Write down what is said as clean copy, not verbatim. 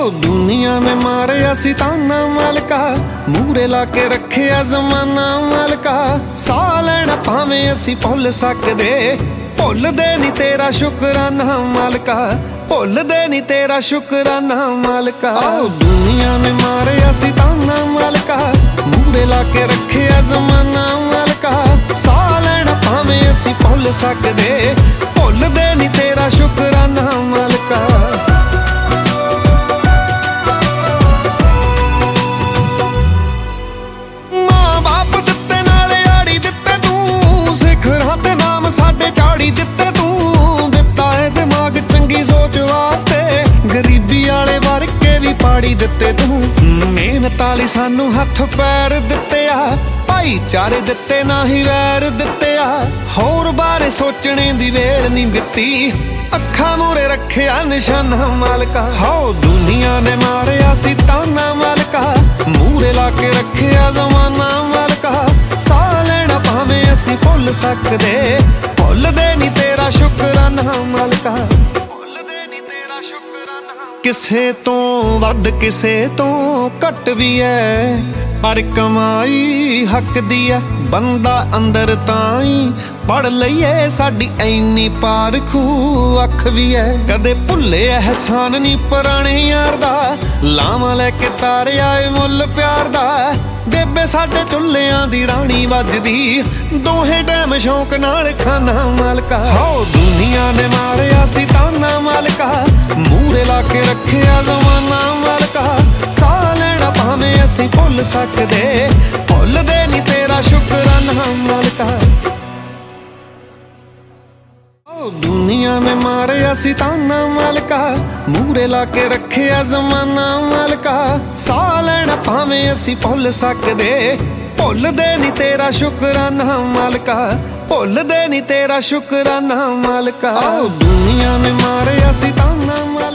दुनिया ने मारे असी ताना मालका, मूरे ला के रखे जमाना मालका। सा लैना भावें असी भुल सकदे, भुलदे नी तेरा शुकराना मालका, भुलदे नी तेरा शुकराना मालका। दुनिया ने मारे असी ताना मालका, मूरे ला के रखे जमाना मालका। सा लैना भावें असी भुल सकदे, भुलदे नी तेरा शुकराना मालका। साडे झाड़ी दिते तू, दिता है दिमाग चंगी सोच वास्ते, गरीबी आले वर्के भी पाड़ी दिते तू। मेहनत आली सानू हथ पैर दिते आ, भाईचारे दिते ना ही वैर दिते आ। होर बारे सोचने दी वेल नहीं दिती, अखा मूरे रखिया निशाना मालका। दुनिया ने मारे असी ताना मालका, मूरे ला के रखिया जमाना मालका। सा लैना भावें असी भुल सकदे, भुलदे नी तेरा शुकराना मालका, भुलदे नी तेरा शुकराना। किसे तो वध किसे तो घट भी है, पर कमाई हक दी है। बंदा अंदर ताई पढ़ लईए, साडी ऐनी पारखू अख भी है। कदे भुले एहसान नी पुराने यार दा, लावां लैके तारे आए मुल प्यार दा। बेबे साडे चुल्लियां दी राणी वजदी, दोहे डैम शौक नाल खाना मालका। दुनिया ने मारे असी ताना मालका, मूरे ला के रखिया जमाना मालका। सा लैना भावें असी भुल सकदे, भुलदे नी तेरा शुकराना मालका। दुनिया ने मारे असी ताना मालका, मूरे ला के रखिया जमाना मालका। सा लैना भावें असी भुल सकदे, भुलदे नी तेरा शुकराना मालका, भुलदे नी तेरा शुकराना मालका। दुनिया ने मारे असी ताना मालका।